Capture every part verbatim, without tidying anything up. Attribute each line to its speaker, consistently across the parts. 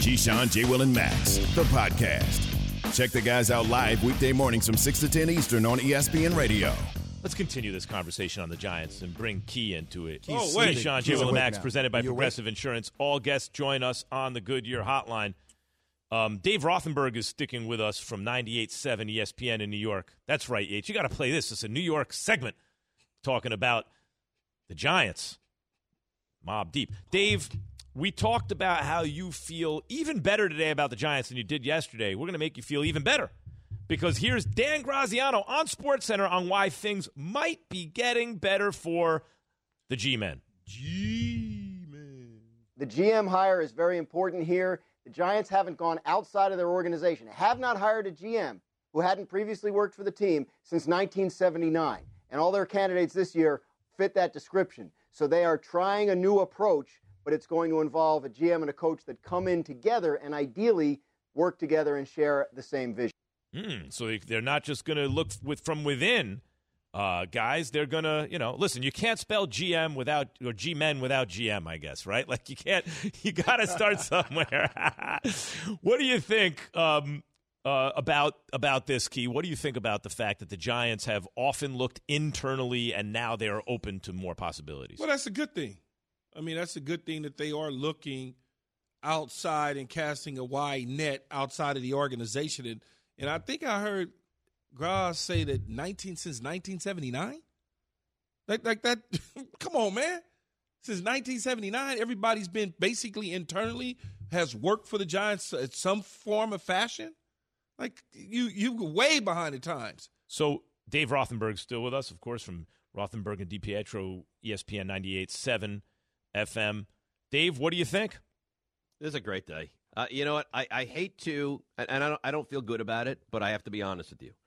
Speaker 1: Keyshawn, J. Will, and Max, the podcast. Check the guys out live weekday mornings from six to ten Eastern on E S P N Radio.
Speaker 2: Let's continue this conversation on the Giants and bring Key into it.
Speaker 3: Oh, wait.
Speaker 2: Keyshawn, J. Will, and Max,
Speaker 3: now.
Speaker 2: presented by
Speaker 3: You
Speaker 2: Progressive Insurance. All guests join us on the Goodyear Hotline. Um, Dave Rothenberg is sticking with us from ninety-eight point seven E S P N in New York. That's right, Yates. You got to play this. It's a New York segment talking about the Giants. Mob Deep. Dave, we talked about how you feel even better today about the Giants than you did yesterday. We're going to make you feel even better because here's Dan Graziano on SportsCenter on why things might be getting better for the G-Men.
Speaker 3: G-Men.
Speaker 4: The G M hire is very important here. The Giants haven't gone outside of their organization, have not hired a G M who hadn't previously worked for the team since nineteen seventy-nine. And all their candidates this year fit that description. So they are trying a new approach, but it's going to involve a G M and a coach that come in together and ideally work together and share the same vision.
Speaker 2: Mm, so they're not just going to look with from within, uh, guys. They're going to, you know, listen, you can't spell G M without, or G-Men without G M, I guess, right? Like you can't, you got to start somewhere. What do you think um, uh, about about this, Key? What do you think about the fact that the Giants have often looked internally and now they are open to more possibilities?
Speaker 3: Well, that's a good thing. I mean, that's a good thing that they are looking outside and casting a wide net outside of the organization. And and I think I heard Graz say that nineteen since nineteen seventy-nine? Like, like that, come on, man. Since nineteen seventy-nine, everybody's been basically internally has worked for the Giants in some form of fashion. Like, you, you were way behind the times.
Speaker 2: So Dave Rothenberg's still with us, of course, from Rothenberg and DiPietro, E S P N ninety-eight point seven F M. Dave, what do you think?
Speaker 5: This is a great day. Uh, you know what? I, I hate to, and I don't, I don't feel good about it, but I have to be honest with you.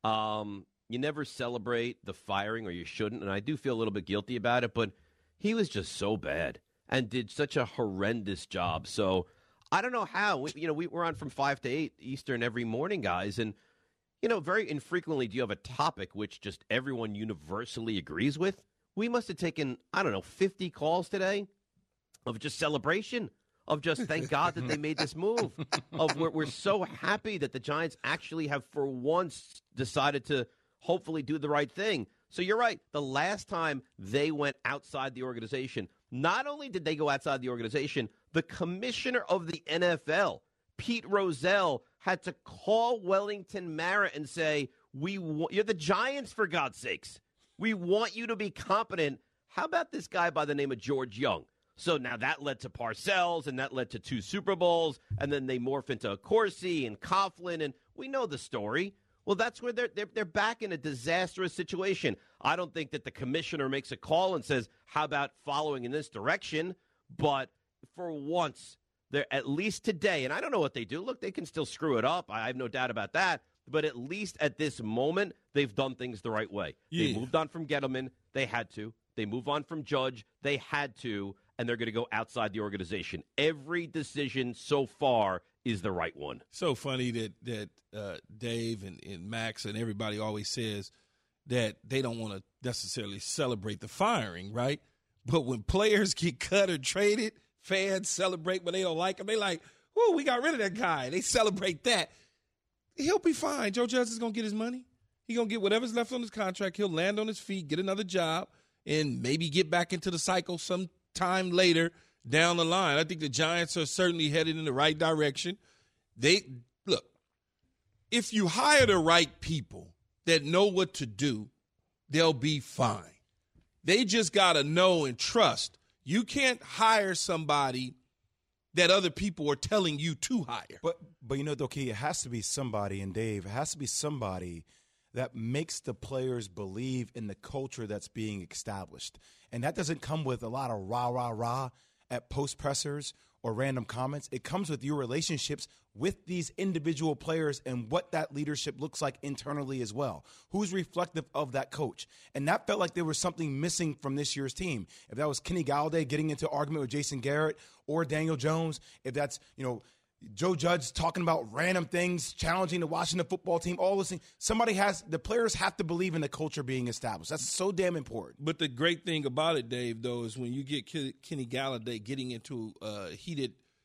Speaker 5: Um, you never celebrate the firing, or you shouldn't, and I do feel a little bit guilty about it, but he was just so bad and did such a horrendous job. So I don't know how. We, you know, we, we're on from five to eight Eastern every morning, guys, and, you know, very infrequently do you have a topic which just everyone universally agrees with. We must have taken, I don't know, fifty calls today of just celebration, of just thank God that they made this move, of we're, we're so happy that the Giants actually have for once decided to hopefully do the right thing. So you're right. The last time they went outside the organization, not only did they go outside the organization, the commissioner of the N F L, Pete Rozelle, had to call Wellington Mara and say, "We wa- you're the Giants, for God's sakes. We want you to be competent." How about this guy by the name of George Young? So now that led to Parcells, and that led to two Super Bowls, and then they morph into Corsi and Coughlin, and we know the story. Well, that's where they're, they're they're back in a disastrous situation. I don't think that the commissioner makes a call and says, how about following in this direction? But for once, they're at least today, and I don't know what they do. Look, they can still screw it up. I have no doubt about that. But at least at this moment, they've done things the right way. Yeah. They moved on from Gettleman. They had to. They move on from Judge. They had to. And they're going to go outside the organization. Every decision so far is the right one.
Speaker 3: So funny that that uh, Dave and, and Max and everybody always says that they don't want to necessarily celebrate the firing, right? But when players get cut or traded, fans celebrate when they don't like them. They like, whoa, we got rid of that guy. They celebrate that. He'll be fine. Joe Judge is going to get his money. He's going to get whatever's left on his contract. He'll land on his feet, get another job, and maybe get back into the cycle some time later down the line. I think the Giants are certainly headed in the right direction. They look, if you hire the right people that know what to do, they'll be fine. They just got to know and trust. You can't hire somebody that other people are telling you to hire.
Speaker 6: But, but you know, Doki, it has to be somebody, and Dave, it has to be somebody that makes the players believe in the culture that's being established. And that doesn't come with a lot of rah, rah, rah at post pressers or random comments. It comes with your relationships with these individual players and what that leadership looks like internally as well. Who's reflective of that coach? And that felt like there was something missing from this year's team. If that was Kenny Galladay getting into argument with Jason Garrett or Daniel Jones, if that's, you know, Joe Judge talking about random things, challenging the Washington football team, all those things. Somebody has – the players have to believe in the culture being established. That's so damn important.
Speaker 3: But the great thing about it, Dave, though, is when you get Kenny Galladay getting into a heated,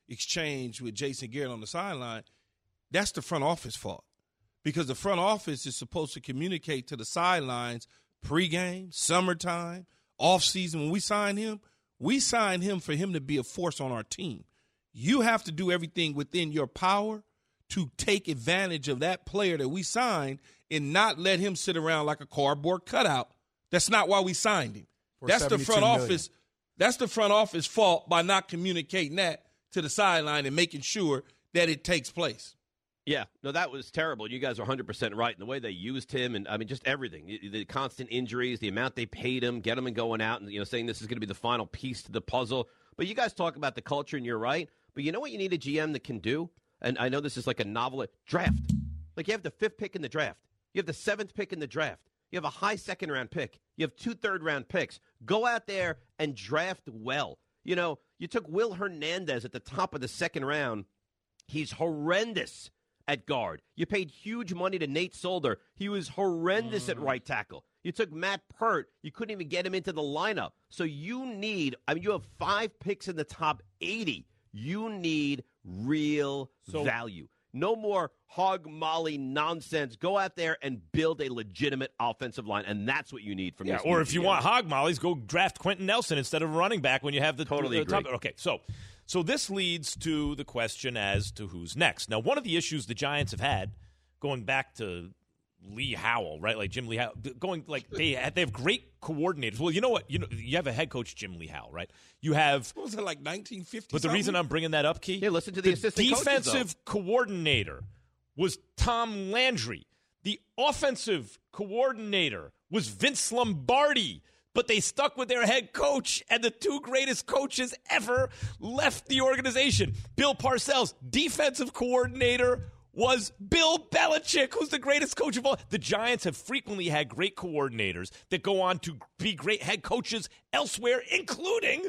Speaker 3: exchange with Jason Garrett on the sideline, that's the front office fault. Because the front office is supposed to communicate to the sidelines pregame, summertime, offseason. When we sign him, we sign him for him to be a force on our team. You have to do everything within your power to take advantage of that player that we signed and not let him sit around like a cardboard cutout. That's not why we signed him.
Speaker 6: For
Speaker 3: That's the front
Speaker 6: million.
Speaker 3: office. That's the front office fault by not communicating that to the sideline and making sure that it takes place.
Speaker 5: Yeah, no, that was terrible. You guys are one hundred percent right in the way they used him, and I mean, just everything. The constant injuries, the amount they paid him, get him and going out, and you know, saying this is going to be the final piece to the puzzle. But you guys talk about the culture, and you're right. But you know what you need a G M that can do? And I know this is like a novel draft. Like you have the fifth pick in the draft. You have the seventh pick in the draft. You have a high second-round pick. You have two third-round picks. Go out there and draft well. You know, you took Will Hernandez at the top of the second round. He's horrendous at guard. You paid huge money to Nate Solder. He was horrendous mm. at right tackle. You took Matt Pert. You couldn't even get him into the lineup. So you need, I mean, you have five picks in the top eighty. You need real
Speaker 2: so,
Speaker 5: value. No more hog molly nonsense. Go out there and build a legitimate offensive line, and that's what you need from
Speaker 2: yeah,
Speaker 5: this.
Speaker 2: Or if you want hog mollies, go draft Quentin Nelson instead of running back when you have the
Speaker 5: totally
Speaker 2: the,
Speaker 5: agree.
Speaker 2: Top. Okay, so so this leads to the question as to who's next. Now, one of the issues the Giants have had going back to Lee Howell, right? Like Jim Lee Howell, going like they have, they have great coordinators. Well, you know what? You know you have a head coach, Jim Lee Howell, right? You have
Speaker 3: what was it like nineteen fifty?
Speaker 2: But the
Speaker 3: something?
Speaker 2: reason I'm bringing that up, Key,
Speaker 5: yeah, listen to the, the assistant
Speaker 2: defensive
Speaker 5: coaches,
Speaker 2: coordinator was Tom Landry. The offensive coordinator was Vince Lombardi. But they stuck with their head coach, and the two greatest coaches ever left the organization. Bill Parcells, defensive coordinator, was Bill Belichick, who's the greatest coach of all. The Giants have frequently had great coordinators that go on to be great head coaches elsewhere, including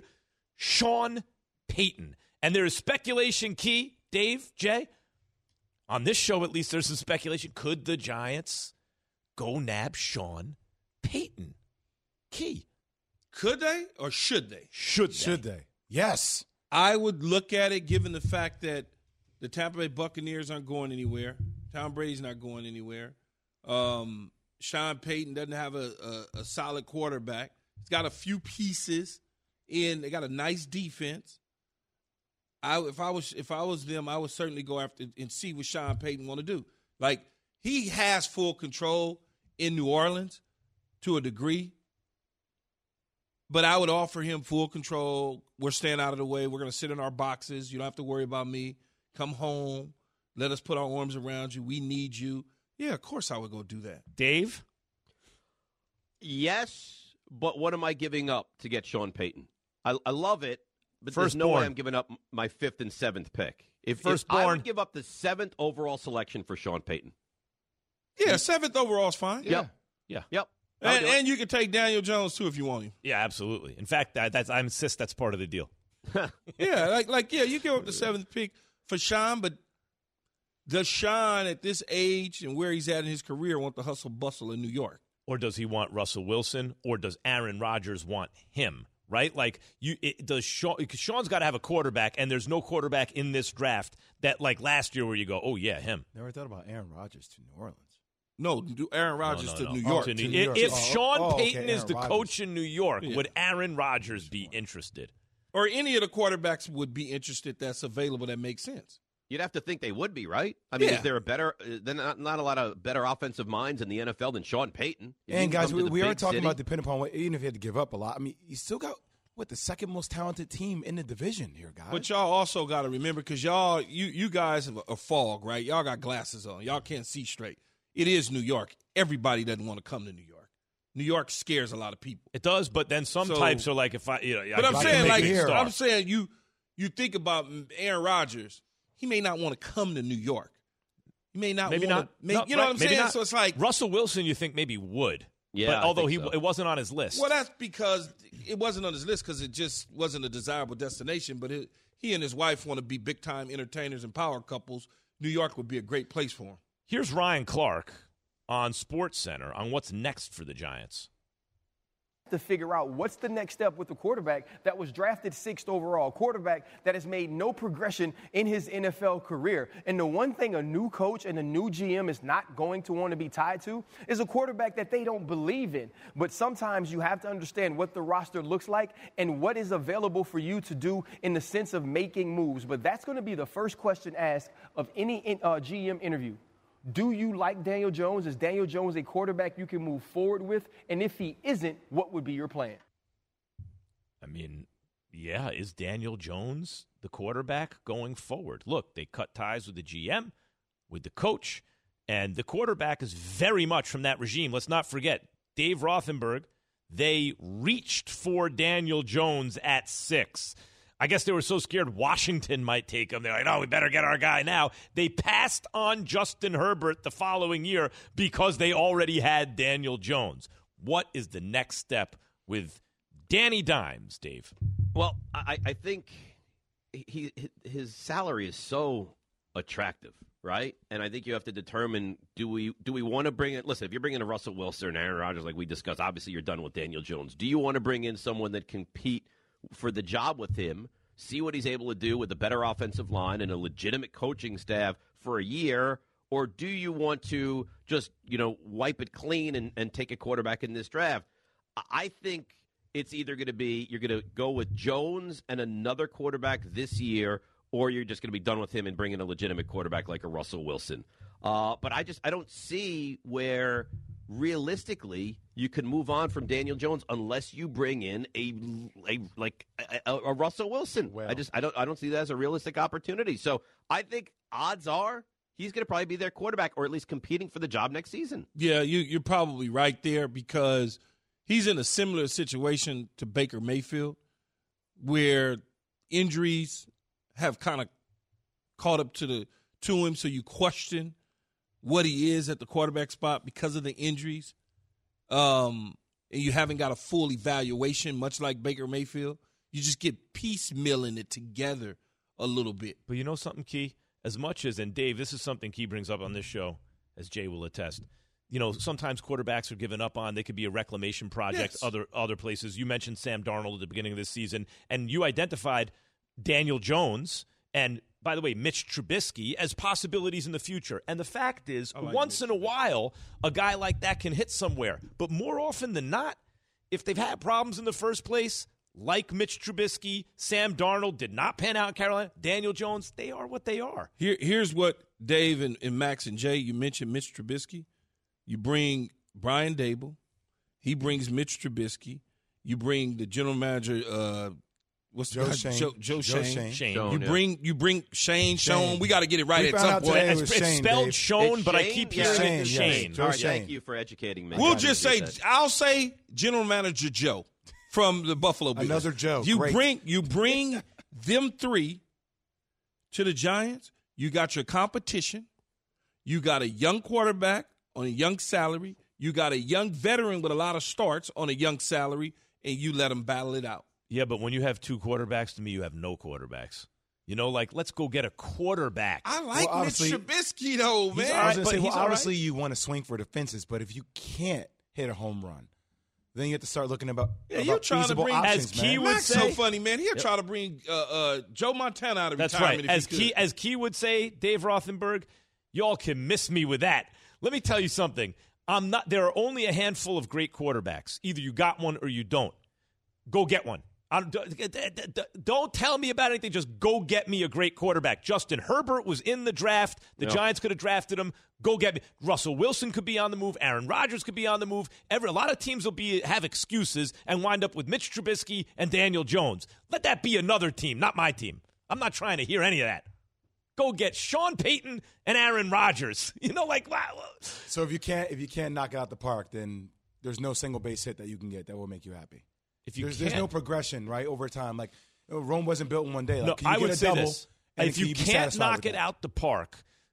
Speaker 2: Sean Payton. And there is speculation, Key, Dave, Jay. On this show, at least, there's some speculation. Could the Giants go nab Sean Payton? Key.
Speaker 3: Could they or should they?
Speaker 2: Should they?
Speaker 6: Should they? Yes.
Speaker 3: I would look at it given the fact that the Tampa Bay Buccaneers aren't going anywhere. Tom Brady's not going anywhere. Um, Sean Payton doesn't have a, a, a solid quarterback. He's got a few pieces in. They got a nice defense. I, if I was if I was them, I would certainly go after and see what Sean Payton want to do. Like, he has full control in New Orleans to a degree, but I would offer him full control. We're staying out of the way. We're going to sit in our boxes. You don't have to worry about me. Come home. Let us put our arms around you. We need you. Yeah, of course I would go do that.
Speaker 2: Dave?
Speaker 5: Yes, but what am I giving up to get Sean Payton? I, I love it. But
Speaker 2: Firstborn.
Speaker 5: There's no way I'm giving up my fifth and seventh pick. If, if I would give up the seventh overall selection for Sean Payton.
Speaker 3: Yeah, seventh overall is fine.
Speaker 5: Yep.
Speaker 2: Yeah.
Speaker 5: Yep.
Speaker 3: And, and you can take Daniel Jones, too, if you want him.
Speaker 2: Yeah, absolutely. In fact, that, that's I insist that's part of the deal.
Speaker 3: yeah, like, like yeah, you give up the seventh pick for Sean, but does Sean at this age and where he's at in his career want the hustle bustle in New York?
Speaker 2: Or does he want Russell Wilson? Or does Aaron Rodgers want him? Right? Like, you, it, does Sean, because Sean's got to have a quarterback, and there's no quarterback in this draft that, like last year, where you go, oh, yeah, him.
Speaker 6: Never thought about Aaron Rodgers to New Orleans.
Speaker 3: No, do Aaron Rodgers
Speaker 2: no, no,
Speaker 3: to,
Speaker 2: no.
Speaker 3: New York.
Speaker 2: Oh, to New,
Speaker 3: to
Speaker 2: if,
Speaker 3: New York.
Speaker 2: If
Speaker 3: Oh,
Speaker 2: Sean
Speaker 6: oh, okay,
Speaker 2: Payton is
Speaker 6: Aaron
Speaker 2: the
Speaker 6: Rodgers.
Speaker 2: coach in New York,
Speaker 3: Yeah.
Speaker 2: would Aaron Rodgers be interested?
Speaker 3: Or any of the quarterbacks would be interested that's available that makes sense.
Speaker 5: You'd have to think they would be, right? I mean,
Speaker 3: Yeah.
Speaker 5: is there a better, uh, then not, not a lot of better offensive minds in the N F L than Sean Payton? If you
Speaker 6: And guys,
Speaker 5: come
Speaker 6: we,
Speaker 5: to the
Speaker 6: we are
Speaker 5: big
Speaker 6: talking
Speaker 5: city-
Speaker 6: about depending upon what, even if you had to give up a lot. I mean, you still got what the second most talented team in the division here, guys.
Speaker 3: But y'all also got to remember, because y'all, you you guys have a, a fog, right? Y'all got glasses on. Y'all can't see straight. It is New York. Everybody doesn't want to come to New York. New York scares a lot of people.
Speaker 2: It does, but then some
Speaker 3: So-
Speaker 2: types are like, if I, you know,
Speaker 3: But
Speaker 2: I,
Speaker 3: I'm
Speaker 2: I
Speaker 3: saying,
Speaker 2: can
Speaker 3: like,
Speaker 2: make it star.
Speaker 3: I'm saying you you think about Aaron Rodgers. He may not want to come to New York. He may not
Speaker 2: maybe
Speaker 3: want
Speaker 2: not.
Speaker 3: to. May,
Speaker 2: No,
Speaker 3: you know
Speaker 2: right,
Speaker 3: what I'm
Speaker 2: maybe
Speaker 3: saying?
Speaker 2: not.
Speaker 3: So it's like,
Speaker 2: Russell Wilson, you think maybe would.
Speaker 5: Yeah,
Speaker 2: but
Speaker 5: I
Speaker 2: although
Speaker 5: think
Speaker 2: he
Speaker 5: so.
Speaker 2: it wasn't on his list.
Speaker 3: well, that's because it wasn't on his list because it just wasn't a desirable destination. But it, he and his wife want to be big time entertainers and power couples. New York would be a great place for him.
Speaker 2: Here's Ryan Clark on SportsCenter on what's next for the Giants.
Speaker 7: to figure out what's the next step with the quarterback that was drafted sixth overall, quarterback that has made no progression in his N F L career. And the one thing a new coach and a new G M is not going to want to be tied to is a quarterback that they don't believe in. But sometimes you have to understand what the roster looks like and what is available for you to do in the sense of making moves. But that's going to be the first question asked of any uh, G M interview. Do you like Daniel Jones? Is Daniel Jones a quarterback you can move forward with? And if he isn't, what would be your plan?
Speaker 2: I mean, yeah, is Daniel Jones the quarterback going forward? Look, they cut ties with the G M, with the coach, and the quarterback is very much from that regime. Let's not forget, Dave Rothenberg, they reached for Daniel Jones at six. I guess they were so scared Washington might take him. They're like, oh, we better get our guy now. They passed on Justin Herbert the following year because they already had Daniel Jones. What is the next step with Danny Dimes, Dave?
Speaker 5: Well, I, I think he his salary is so attractive, right? And I think you have to determine, do we do we want to bring in – listen, if you're bringing in Russell Wilson and Aaron Rodgers like we discussed, obviously you're done with Daniel Jones. Do you want to bring in someone that can compete – for the job with him, see what he's able to do with a better offensive line and a legitimate coaching staff for a year, or do you want to just, you know, wipe it clean and, and take a quarterback in this draft? I think it's either going to be you're going to go with Jones and another quarterback this year, or you're just going to be done with him and bring in a legitimate quarterback like a Russell Wilson. Uh, but I just I don't see where realistically you can move on from Daniel Jones unless you bring in a, a like a, a Russell Wilson. Well, I just I don't I don't see that as a realistic opportunity. So I think odds are he's going to probably be their quarterback, or at least competing for the job next season.
Speaker 3: Yeah, you, you're probably right there because he's in a similar situation to Baker Mayfield, where injuries have kind of caught up to the to him, so you question what he is at the quarterback spot because of the injuries. Um, and you haven't got a full evaluation, much like Baker Mayfield. You just get piecemealing it together a little bit.
Speaker 2: But you know something, Key? As much as, and Dave, this is something Key brings up on this show, as Jay will attest. You know, sometimes quarterbacks are given up on. They could be a reclamation project,
Speaker 3: yes.
Speaker 2: other other places. You mentioned Sam Darnold at the beginning of this season, and you identified Daniel Jones and, by the way, Mitch Trubisky as possibilities in the future. And the fact is, like once Mitch. in a while, a guy like that can hit somewhere. But more often than not, if they've had problems in the first place, like Mitch Trubisky, Sam Darnold did not pan out in Carolina, Daniel Jones, they are what they are.
Speaker 3: Here, here's what Dave and, and Max and Jay, you mentioned Mitch Trubisky. You bring Brian Dable. He brings Mitch Trubisky. You bring the general manager, uh, what's
Speaker 6: Joe
Speaker 3: the
Speaker 6: Shane.
Speaker 3: Joe, Joe, Joe Shane.
Speaker 6: Shane.
Speaker 2: Shane.
Speaker 5: Shane.
Speaker 3: You
Speaker 5: yeah.
Speaker 3: bring you bring Shane, Shone. We got to get it right
Speaker 6: We
Speaker 3: at
Speaker 6: found
Speaker 3: some
Speaker 6: out
Speaker 3: point.
Speaker 6: today it
Speaker 2: It's,
Speaker 6: was
Speaker 2: it's
Speaker 6: Shane,
Speaker 2: spelled
Speaker 6: Dave.
Speaker 2: Shone,
Speaker 5: It's
Speaker 2: but I
Speaker 5: Shane?
Speaker 2: keep
Speaker 5: Yeah.
Speaker 2: hearing
Speaker 6: Shane,
Speaker 2: it's
Speaker 6: yes.
Speaker 2: Shane.
Speaker 6: Joe
Speaker 5: All right,
Speaker 6: Shane.
Speaker 5: thank you for educating me.
Speaker 3: We'll
Speaker 5: I
Speaker 3: just say,
Speaker 5: appreciate that.
Speaker 3: I'll say general manager Joe from the Buffalo Bills.
Speaker 6: Another Joe.
Speaker 3: You
Speaker 6: Great.
Speaker 3: bring you bring them three to the Giants. You got your competition. You got a young quarterback on a young salary. You got a young veteran with a lot of starts on a young salary, and you let them battle it out.
Speaker 2: Yeah, but when you have two quarterbacks, to me, you have no quarterbacks. You know, like, let's go get a quarterback.
Speaker 3: I like
Speaker 6: Well,
Speaker 3: Mitch
Speaker 6: obviously-
Speaker 3: Trubisky, though, man.
Speaker 2: all
Speaker 6: I
Speaker 2: right,
Speaker 6: was going
Speaker 2: but
Speaker 6: to say,
Speaker 2: he's
Speaker 6: well,
Speaker 2: all
Speaker 6: obviously
Speaker 2: right.
Speaker 6: you want to swing for the fences, but if you can't hit a home run, then you have to start looking about,
Speaker 3: Yeah,
Speaker 6: about
Speaker 3: you're trying to
Speaker 6: feasible
Speaker 3: bring-
Speaker 6: options,
Speaker 2: As Key
Speaker 6: man.
Speaker 2: would
Speaker 3: Max
Speaker 2: say-
Speaker 3: so funny, man. He'll try to bring uh, uh, Joe Montana out of
Speaker 2: That's
Speaker 3: retirement
Speaker 2: right.
Speaker 3: if
Speaker 2: As
Speaker 3: he
Speaker 2: Key,
Speaker 3: could.
Speaker 2: as Key would say, Dave Rothenberg, y'all can miss me with that. Let me tell you something. I'm not. There are only a handful of great quarterbacks. Either you got one or you don't. Go get one. I don't, don't tell me about anything. Just go get me a great quarterback. Justin Herbert was in the draft. The
Speaker 5: Yeah.
Speaker 2: Giants could have drafted him. Go get me. Russell Wilson could be on the move. Aaron Rodgers could be on the move. Every, a lot of teams will be have excuses and wind up with Mitch Trubisky and Daniel Jones. Let that be another team, not my team. I'm not trying to hear any of that. Go get Sean Payton and Aaron Rodgers. You know, like wow.
Speaker 6: So if you can't if you can't knock it out the park, then there's no single base hit that you can get that will make you happy.
Speaker 2: If you
Speaker 6: There's,
Speaker 2: can't,
Speaker 6: there's no progression, right, over time. Like, you know, Rome wasn't built in one day. Like,
Speaker 2: no,
Speaker 6: can you
Speaker 2: I
Speaker 6: get
Speaker 2: would
Speaker 6: a
Speaker 2: say
Speaker 6: double,
Speaker 2: this.
Speaker 6: and
Speaker 2: If
Speaker 6: can
Speaker 2: you
Speaker 6: be
Speaker 2: can't
Speaker 6: satisfied
Speaker 2: knock
Speaker 6: with
Speaker 2: it
Speaker 6: that?
Speaker 2: out the park,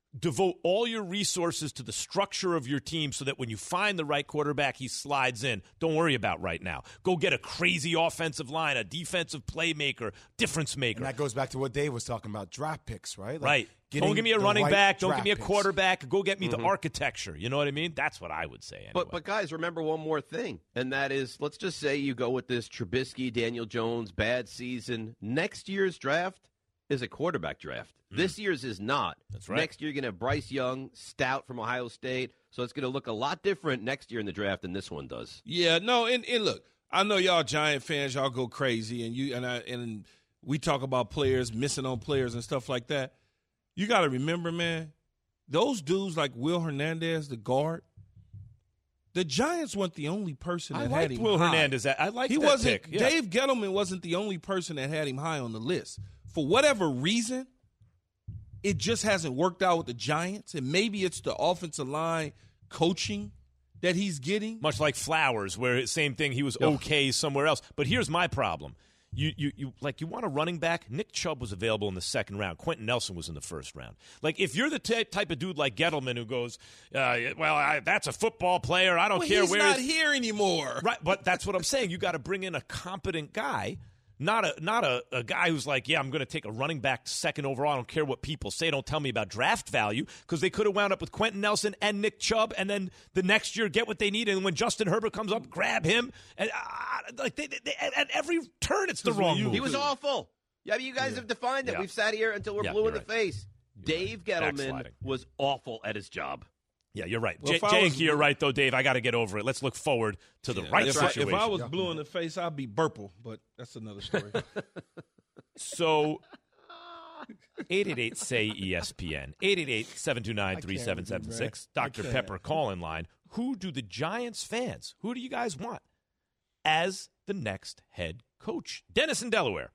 Speaker 2: devote all your resources to the structure of your team so that when you find the right quarterback, he slides in. Don't worry about right now. Go get a crazy offensive line, a defensive playmaker, difference maker.
Speaker 6: And that goes back to what Dave was talking about, draft picks, right? Like
Speaker 2: right. Don't give me a running
Speaker 6: right
Speaker 2: back. Don't give me a
Speaker 6: picks.
Speaker 2: quarterback. Go get me
Speaker 5: mm-hmm.
Speaker 2: the architecture. You know what I mean? That's what I would say anyway.
Speaker 5: But, but guys, remember one more thing, and that is, let's just say you go with this Trubisky, Daniel Jones, bad season. Next year's draft is a quarterback draft. Mm. This year's is not.
Speaker 2: That's right.
Speaker 5: Next year, you're going to have Bryce Young, stout from Ohio State, so it's going to look a lot different next year in the draft than this one does.
Speaker 3: Yeah, no, and, and look, I know y'all Giant fans, y'all go crazy, and you and I and we talk about players missing on players and stuff like that. You got to remember, man, those dudes like Will Hernandez, the guard, the Giants weren't the only person that
Speaker 2: I
Speaker 3: had him
Speaker 2: Will
Speaker 3: high.
Speaker 2: Hernandez. I like
Speaker 3: he
Speaker 2: that
Speaker 3: wasn't.
Speaker 2: pick. Yeah.
Speaker 3: Dave Gettleman wasn't the only person that had him high on the list. For whatever reason, it just hasn't worked out with the Giants, and maybe it's the offensive line coaching that he's getting.
Speaker 2: Much like Flowers, where same thing, he was okay somewhere else. But here's my problem. You, you, you, like, you want a running back? Nick Chubb was available in the second round. Quentin Nelson was in the first round. Like, if you're the t- type of dude like Gettleman who goes, uh, well, I, that's a football player. I don't
Speaker 3: well,
Speaker 2: care
Speaker 3: he's
Speaker 2: where
Speaker 3: not
Speaker 2: he's
Speaker 3: here anymore.
Speaker 2: Right, but that's what I'm saying. You got to bring in a competent guy. Not a not a, a guy who's like, yeah, I'm going to take a running back second overall. I don't care what people say. Don't tell me about draft value, because they could have wound up with Quentin Nelson and Nick Chubb, and then the next year get what they need. And when Justin Herbert comes up, grab him. And uh, like they, they, at every turn, it's the wrong move.
Speaker 5: He was awful. Yeah, I mean, you guys
Speaker 2: yeah.
Speaker 5: have defined it.
Speaker 2: Yeah.
Speaker 5: We've sat here until we're
Speaker 2: yeah,
Speaker 5: blue in the
Speaker 2: right.
Speaker 5: face.
Speaker 2: You're
Speaker 5: Dave
Speaker 2: right.
Speaker 5: Gettleman
Speaker 2: Backsliding.
Speaker 5: was awful at his job.
Speaker 2: Yeah, you're right.
Speaker 3: Well,
Speaker 2: J-
Speaker 3: if I
Speaker 2: Jay
Speaker 3: was-
Speaker 2: and Key are right, though, Dave. I got to get over it. Let's look forward to the
Speaker 3: Yeah,
Speaker 2: right
Speaker 3: if I,
Speaker 2: situation.
Speaker 3: if I was blue in the face, I'd be Burple, but that's another story.
Speaker 2: So, eight eight eight, S A Y, E S P N, eight eight eight, seven two nine, three seven seven six, Doctor Pepper call-in line. Who do the Giants fans, who do you guys want as the next head coach? Dennis in Delaware.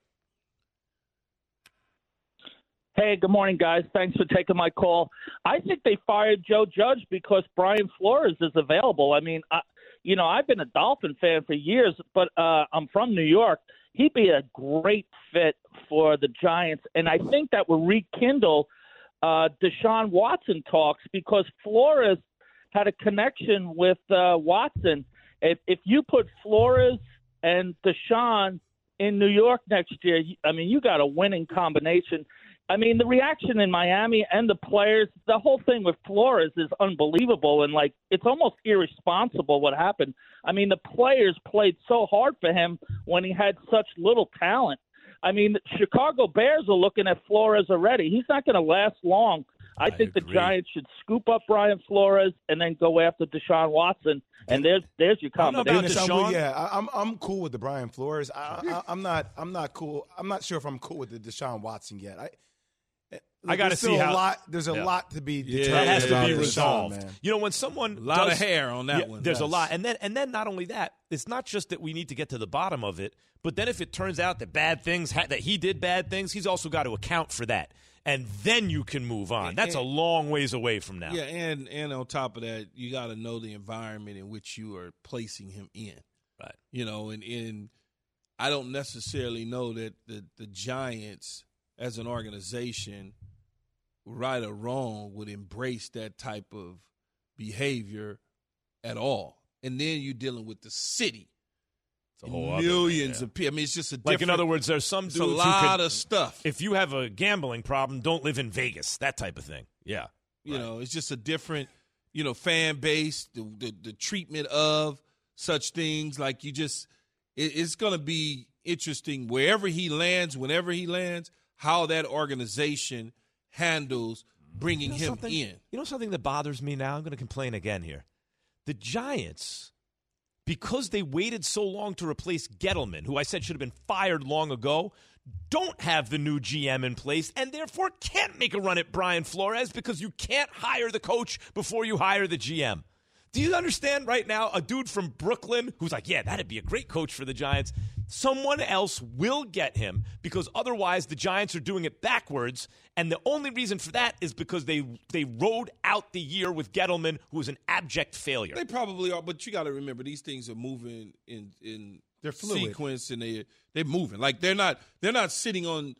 Speaker 8: Hey, good morning, guys. Thanks for taking my call. I think they fired Joe Judge because Brian Flores is available. I mean, I, you know, I've been a Dolphin fan for years, but uh, I'm from New York. He'd be a great fit for the Giants, and I think that will rekindle uh, Deshaun Watson talks, because Flores had a connection with uh, Watson. If, if you put Flores and Deshaun in New York next year, I mean, you got a winning combination. I mean, the reaction in Miami and the players, the whole thing with Flores is unbelievable, and, like, it's almost irresponsible what happened. I mean, the players played so hard for him when he had such little talent. I mean, the Chicago Bears are looking at Flores already. He's not going to last long. I, I think
Speaker 2: agree.
Speaker 8: the Giants should scoop up Brian Flores and then go after Deshaun Watson, and there's there's your combination.
Speaker 2: about
Speaker 6: Dennis,
Speaker 2: Deshaun?
Speaker 6: I'm, yeah, I, I'm I'm cool with the Brian Flores. I, I, I'm not I'm not cool. I'm not sure if I'm cool with the Deshaun Watson yet. I
Speaker 2: I got to
Speaker 6: there's
Speaker 2: see
Speaker 6: still
Speaker 2: how
Speaker 6: a lot. There's a
Speaker 2: yeah.
Speaker 6: lot to be.
Speaker 3: Yeah,
Speaker 6: determined
Speaker 2: That has to
Speaker 6: about
Speaker 2: be
Speaker 6: Deshaun,
Speaker 2: resolved.
Speaker 6: man.
Speaker 2: You know, when someone
Speaker 3: A lot
Speaker 2: does,
Speaker 3: of hair on that
Speaker 2: yeah,
Speaker 3: one.
Speaker 2: There's a
Speaker 3: Yes.
Speaker 2: lot, and then and then not only that, it's not just that we need to get to the bottom of it, but then if it turns out that bad things ha- that he did bad things, he's also got to account for that, and then you can move on. That's a long ways away from now.
Speaker 3: Yeah, and and on top of that, you got to know the environment in which you are placing him in.
Speaker 2: Right.
Speaker 3: You know, and, and I don't necessarily know that the, the Giants as an organization, right or wrong, would embrace that type of behavior at all. And then you're dealing with the city.
Speaker 2: It's a whole other thing,
Speaker 3: Millions
Speaker 2: yeah.
Speaker 3: of people. I mean, it's just a
Speaker 2: Like,
Speaker 3: different,
Speaker 2: in other words, there's some
Speaker 3: it's
Speaker 2: dudes
Speaker 3: a
Speaker 2: who
Speaker 3: lot
Speaker 2: could,
Speaker 3: of stuff.
Speaker 2: if you have a gambling problem, don't live in Vegas, that type of thing. Yeah.
Speaker 3: You
Speaker 2: Right.
Speaker 3: know, it's just a different, you know, fan base, the the, the treatment of such things. Like, you just, it, it's going to be interesting wherever he lands, whenever he lands, how that organization handles bringing
Speaker 2: You know
Speaker 3: him
Speaker 2: something-
Speaker 3: in.
Speaker 2: You know something that bothers me now? I'm going to complain again here. The Giants, because they waited so long to replace Gettleman, who I said should have been fired long ago, don't have the new G M in place and therefore can't make a run at Brian Flores because you can't hire the coach before you hire the G M. Do you understand right now? A dude from Brooklyn who's like, yeah, that'd be a great coach for the Giants. Someone else will get him because otherwise the Giants are doing it backwards. And the only reason for that is because they they rode out the year with Gettleman, who was an abject failure.
Speaker 3: They probably are, but you got to remember these things are moving in in
Speaker 6: They're fluid.
Speaker 3: sequence, and they they're moving. Like, they're not they're not sitting on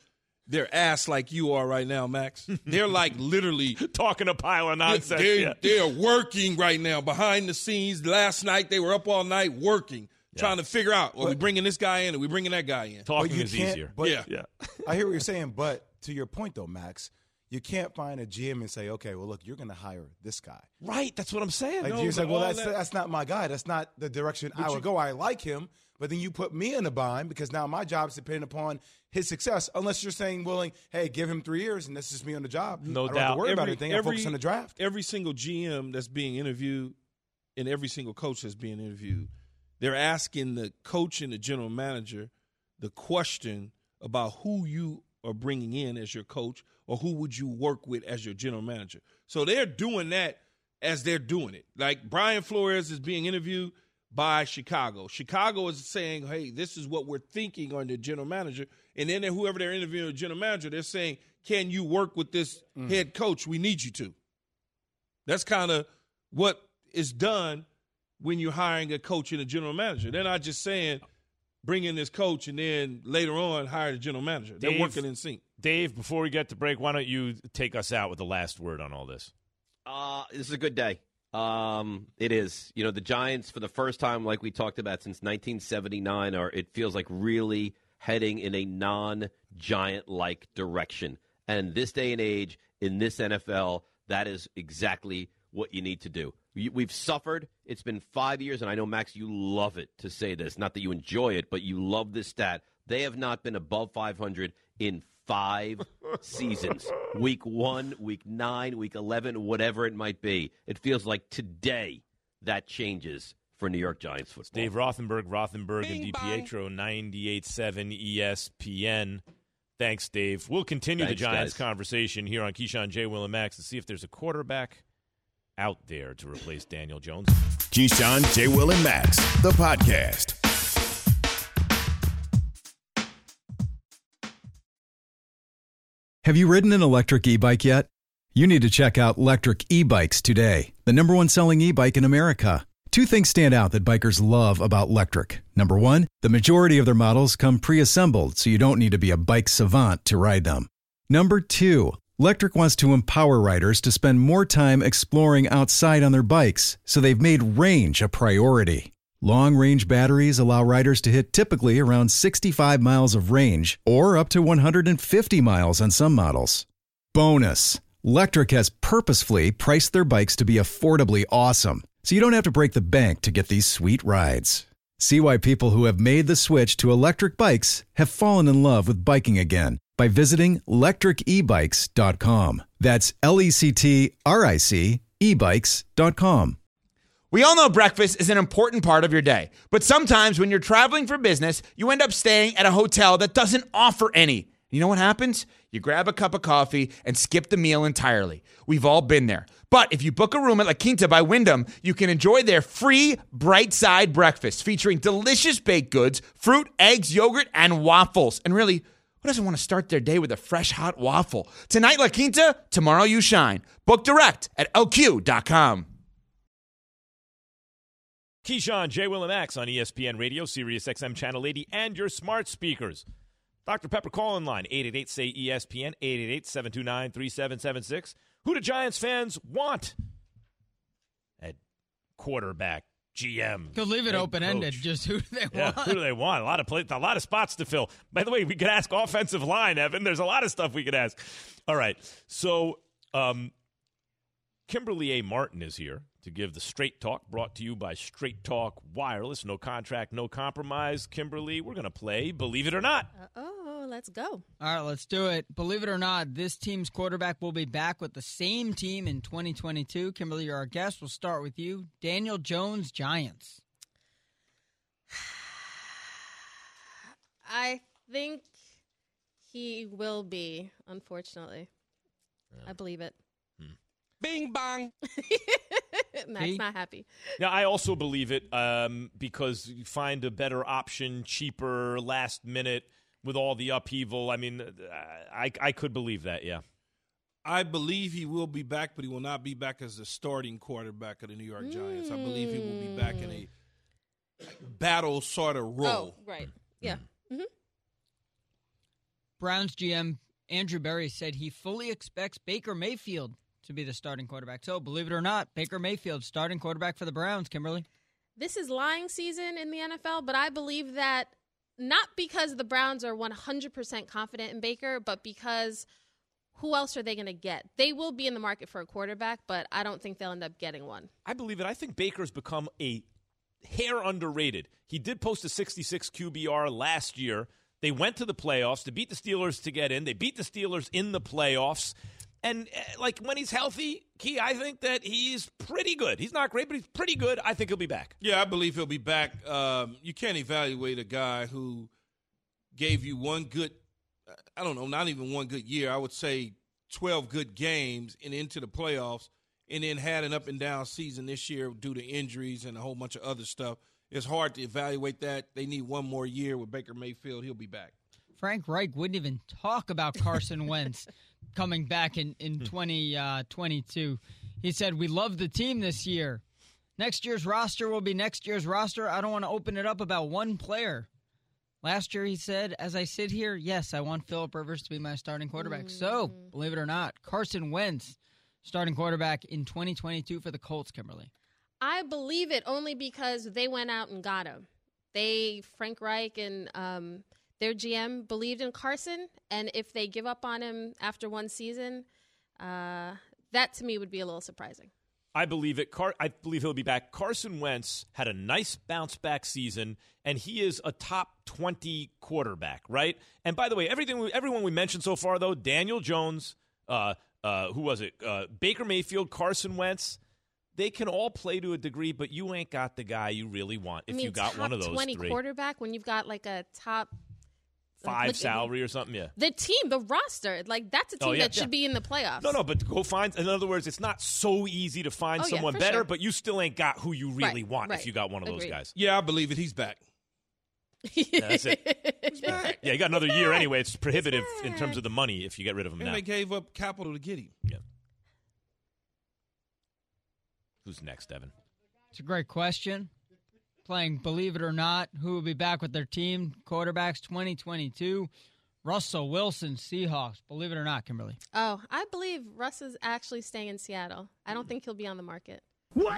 Speaker 3: They're ass like you are right now, Max. They're like literally
Speaker 2: talking a pile of nonsense.
Speaker 3: They're,
Speaker 2: yeah.
Speaker 3: they're working right now behind the scenes. Last night they were up all night working, yeah. trying to figure out, are we bringing this guy in? Are we bringing that guy in?
Speaker 2: Talking is easier.
Speaker 6: But,
Speaker 3: yeah.
Speaker 6: yeah. I hear what you're saying, but to your point, though, Max, you can't find a G M and say, okay, well, look, you're going to hire this guy.
Speaker 2: Right. That's what I'm saying.
Speaker 6: Like,
Speaker 3: no,
Speaker 6: you're like, well, that's,
Speaker 3: that,
Speaker 6: that's not my guy. That's not the direction I would you, go. I like him. But then you put me in a bind because now my job is dependent upon his success. Unless you're saying, willing, hey, give him three years and that's just me on the job.
Speaker 2: No
Speaker 6: I don't
Speaker 2: doubt.
Speaker 6: have to worry
Speaker 3: every,
Speaker 6: about anything. I
Speaker 3: every,
Speaker 6: focus on the draft.
Speaker 3: Every single G M that's being interviewed and every single coach that's being interviewed, they're asking the coach and the general manager the question about who you are bringing in as your coach or who would you work with as your general manager. So they're doing that as they're doing it. Like Brian Flores is being interviewed by Chicago. Chicago is saying, hey, this is what we're thinking on the general manager. And then whoever they're interviewing the general manager, they're saying, can you work with this mm. head coach? We need you to. That's kind of what is done when you're hiring a coach and a general manager. They're not just saying, bring in this coach and then later on hire the general manager. They're
Speaker 2: Dave,
Speaker 3: working in sync.
Speaker 2: Dave, before we get to break, why don't you take us out with the last word on all this?
Speaker 5: Uh, this is a good day. Um, it is. You know, the Giants, for the first time, like we talked about, since nineteen seventy-nine, are, it feels like really heading in a non-Giant-like direction. And this day and age, in this N F L, that is exactly what you need to do. We've suffered. It's been five years, and I know, Max, you love it to say this. Not that you enjoy it, but you love this stat. They have not been above five hundred in five seasons. Week one, week nine, week eleven, whatever it might be. It feels like today that changes for New York Giants football.
Speaker 2: Dave Rothenberg, Rothenberg
Speaker 9: Bing,
Speaker 2: and
Speaker 9: bang.
Speaker 2: DiPietro, ninety-eight point seven E S P N. Thanks, Dave. We'll continue
Speaker 5: Thanks,
Speaker 2: the Giants
Speaker 5: guys.
Speaker 2: conversation here on Keyshawn, J. Will, and Max to see if there's a quarterback out there to replace Daniel Jones.
Speaker 1: Keyshawn, J. Will, and Max, the podcast.
Speaker 10: Have you ridden an electric e-bike yet? You need to check out Lectric E-Bikes today, the number one selling e-bike in America. Two things stand out that bikers love about Lectric. Number one, the majority of their models come pre-assembled, so you don't need to be a bike savant to ride them. Number two, Lectric wants to empower riders to spend more time exploring outside on their bikes, so they've made range a priority. Long-range batteries allow riders to hit typically around sixty-five miles of range, or up to one hundred fifty miles on some models. Bonus, Lectric has purposefully priced their bikes to be affordably awesome, so you don't have to break the bank to get these sweet rides. See why people who have made the switch to electric bikes have fallen in love with biking again by visiting lectric e bikes dot com. That's L E C T R I C e bikes dot com.
Speaker 9: We all know breakfast is an important part of your day, but sometimes when you're traveling for business, you end up staying at a hotel that doesn't offer any. You know what happens? You grab a cup of coffee and skip the meal entirely. We've all been there. But if you book a room at La Quinta by Wyndham, you can enjoy their free Bright Side breakfast featuring delicious baked goods, fruit, eggs, yogurt, and waffles. And really, who doesn't want to start their day with a fresh hot waffle? Tonight, La Quinta, tomorrow you shine. Book direct at L Q dot com.
Speaker 2: Keyshawn, J. Will, and Max on E S P N Radio, Sirius X M Channel eighty, and your smart speakers. Doctor Pepper call-in line, eight eight eight, S A Y, E S P N, eight eight eight, seven two nine, three seven seven six. Who do Giants fans want at quarterback, G M?
Speaker 11: Could leave it open-ended,
Speaker 2: coach?
Speaker 11: Just who do they
Speaker 2: yeah,
Speaker 11: want?
Speaker 2: Who do they want? A lot of play, a lot of spots to fill. By the way, we could ask offensive line, Evan. There's a lot of stuff we could ask. All right, so um, Kimberly A. Martin is here to give the Straight Talk, brought to you by Straight Talk Wireless. No contract, no compromise. Kimberly, we're going to play Believe It or Not.
Speaker 12: Uh-oh, let's go.
Speaker 11: All right, let's do it. Believe it or not, this team's quarterback will be back with the same team in twenty twenty-two. Kimberly, you're our guest. We'll start with you. Daniel Jones, Giants.
Speaker 12: I think he will be, unfortunately. Yeah. I believe it.
Speaker 9: Hmm. Bing, bang.
Speaker 12: Matt's
Speaker 11: See?
Speaker 12: not happy.
Speaker 2: Now, I also believe it um, because you find a better option, cheaper, last minute, with all the upheaval. I mean, I, I could believe that, yeah.
Speaker 3: I believe he will be back, but he will not be back as the starting quarterback of the New York Giants. Mm. I believe he will be back in a battle sort of role.
Speaker 12: Oh, right. Yeah. Mm-hmm.
Speaker 11: Browns G M Andrew Berry said he fully expects Baker Mayfield to be the starting quarterback. So, believe it or not, Baker Mayfield, starting quarterback for the Browns, Kimberly.
Speaker 12: This is lying season in the N F L, but I believe that not because the Browns are one hundred percent confident in Baker, but because who else are they going to get? They will be in the market for a quarterback, but I don't think they'll end up getting one.
Speaker 2: I believe it. I think Baker's become a hair underrated. He did post a sixty-six Q B R last year. They went to the playoffs to beat the Steelers to get in. They beat the Steelers in the playoffs. And, uh, like, when he's healthy, Key, I think that he's pretty good. He's not great, but he's pretty good. I think he'll be back.
Speaker 3: Yeah, I believe he'll be back. Um, you can't evaluate a guy who gave you one good, I don't know, not even one good year. I would say twelve good games and into the playoffs, and then had an up-and-down season this year due to injuries and a whole bunch of other stuff. It's hard to evaluate that. They need one more year with Baker Mayfield. He'll be back.
Speaker 11: Frank Reich wouldn't even talk about Carson Wentz coming back in, in twenty twenty-two. He said, we love the team this year. Next year's roster will be next year's roster. I don't want to open it up about one player. Last year he said, as I sit here, yes, I want Phillip Rivers to be my starting quarterback. Mm. So, believe it or not, Carson Wentz, starting quarterback in twenty twenty-two for the Colts, Kimberly.
Speaker 12: I believe it only because they went out and got him. They, Frank Reich and um, their G M believed in Carson, and if they give up on him after one season, uh, that to me would be a little surprising.
Speaker 2: I believe it. Car- I believe he'll be back. Carson Wentz had a nice bounce-back season, and he is a top twenty quarterback, right? And by the way, everything, we, everyone we mentioned so far, though, Daniel Jones, uh, uh, who was it? Uh, Baker Mayfield, Carson Wentz, they can all play to a degree, but you ain't got the guy you really want if
Speaker 12: I mean,
Speaker 2: you got one of those
Speaker 12: twenty
Speaker 2: three.
Speaker 12: Quarterback when you've got like a top
Speaker 2: five
Speaker 12: like,
Speaker 2: salary or something, yeah.
Speaker 12: The team, the roster, like that's a team
Speaker 2: oh, yeah,
Speaker 12: that should
Speaker 2: yeah.
Speaker 12: be in the playoffs.
Speaker 2: No, no, but go find. In other words, it's not so easy to find
Speaker 12: oh,
Speaker 2: someone
Speaker 12: yeah,
Speaker 2: better,
Speaker 12: sure.
Speaker 2: but you still ain't got who you really
Speaker 12: right,
Speaker 2: want
Speaker 12: right.
Speaker 2: if you got one of
Speaker 12: Agreed.
Speaker 2: those guys.
Speaker 3: Yeah, I believe it. He's back.
Speaker 2: Yeah, that's it. He's back. Yeah, you got another year anyway. It's prohibitive in terms of the money if you get rid of him
Speaker 3: and
Speaker 2: now.
Speaker 3: They gave up capital to get him.
Speaker 2: Yeah. Who's next, Evan?
Speaker 11: It's a great question. Playing Believe It or Not, who will be back with their team? Quarterbacks twenty twenty-two. Russell Wilson, Seahawks. Believe it or not, Kimberly.
Speaker 12: Oh, I believe Russ is actually staying in Seattle. I don't think he'll be on the market.
Speaker 2: What?